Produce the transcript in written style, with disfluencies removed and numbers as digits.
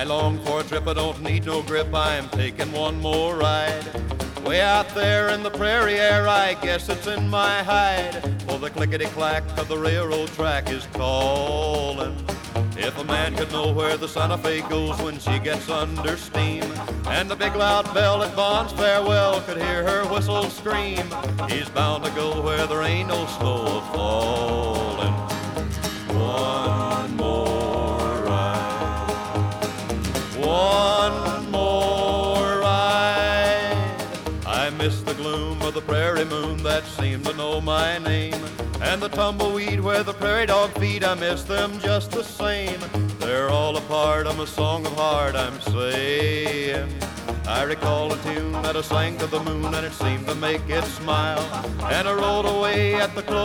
long for a trip, I don't need no grip, I'm taking one more ride. Way out there in the prairie air, I guess it's in my hide, for the clickety-clack of the railroad track is calling. If a man could know where the Santa Fe goes when she gets under steam, and the big loud bell at Bond's farewell could hear her whistle scream, he's bound to go where there ain't no snow a-falling. One more ride, one more ride. I miss the gloom of the prairie moon that seemed to know my name, and the tumbleweed where the prairie dog feed, I miss them just the same. They're all a part of a song of heart I'm saying. I recall a tune that I sang to the moon, and it seemed to make it smile, and I rode away at the close